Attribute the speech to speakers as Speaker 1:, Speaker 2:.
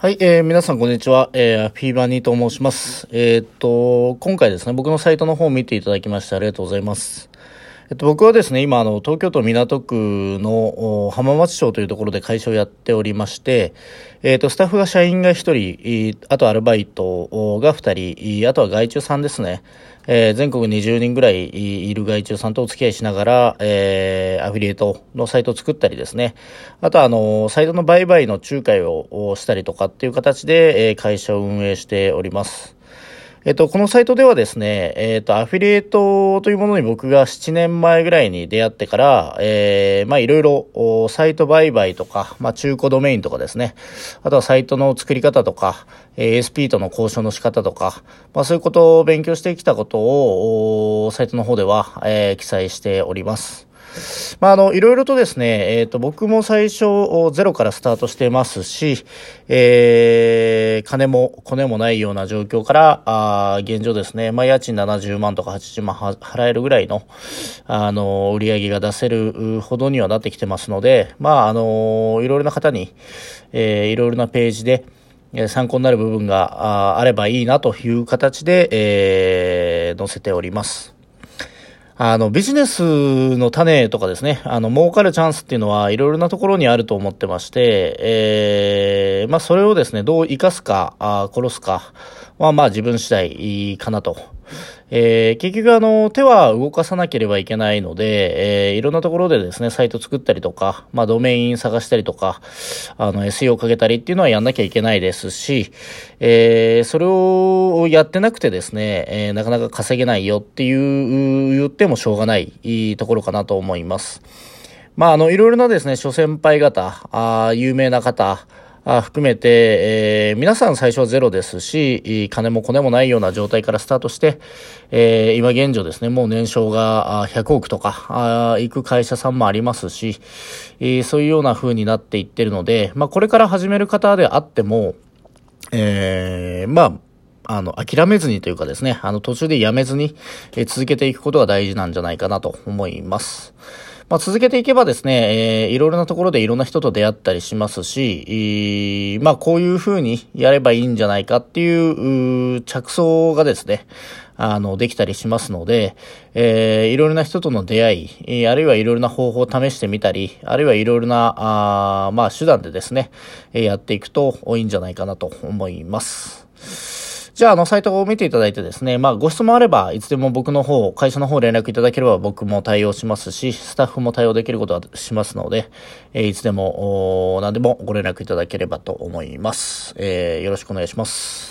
Speaker 1: はい、皆さんこんにちは。フィーバーニーと申します。今回ですね、僕のサイトの方を見ていただきましてありがとうございます。僕はですね、今、東京都港区の浜松町というところで会社をやっておりまして、スタッフが社員が1人、あとアルバイトが2人、あとは外注さんですね。全国20人ぐらいいる外注さんとお付き合いしながら、アフィリエイトのサイトを作ったりですね。あとは、サイトの売買の仲介をしたりとかっていう形で、会社を運営しております。このサイトではですね、アフィリエイトというものに僕が7年前ぐらいに出会ってから、いろいろサイト売買とか、中古ドメインとかですね、あとはサイトの作り方とか、ASP との交渉の仕方とか、そういうことを勉強してきたことを、サイトの方では、記載しております。いろいろとですね、僕も最初ゼロからスタートしてますし、金もコネもないような状況から、現状ですね、家賃70万とか80万払えるぐらいの、売り上げが出せるほどにはなってきてますので、いろいろな方に、いろいろなページで、参考になる部分があればいいなという形で、載せております。ビジネスの種とかですね、儲かるチャンスっていうのはいろいろなところにあると思ってまして、それをですね、どう活かすか、殺すかは、自分次第かなと。結局手は動かさなければいけないので、いろんなところでですね、サイト作ったりとか、ドメイン探したりとか、SEO をかけたりっていうのはやんなきゃいけないですし、それをやってなくてですね、なかなか稼げないよって言ってもしょうがないところかなと思います。いろいろなですね、諸先輩方、有名な方、含めて、皆さん最初はゼロですし、金もコネもないような状態からスタートして、今現状ですね、もう年商が100億とか、行く会社さんもありますし、そういうような風になっていってるので、これから始める方であっても、諦めずにというかですね、途中でやめずに、続けていくことが大事なんじゃないかなと思います。続けていけばですね、いろいろなところでいろんな人と出会ったりしますし、こういう風にやればいいんじゃないかっていう着想がですね、できたりしますので、いろいろな人との出会い、あるいはいろいろな方法を試してみたり、あるいはいろいろな、手段でですね、やっていくといいんじゃないかなと思います。じゃあ、サイトを見ていただいてですね、ご質問あれば、いつでも僕の方、会社の方連絡いただければ僕も対応しますし、スタッフも対応できることはしますので、いつでも、何でもご連絡いただければと思います。よろしくお願いします。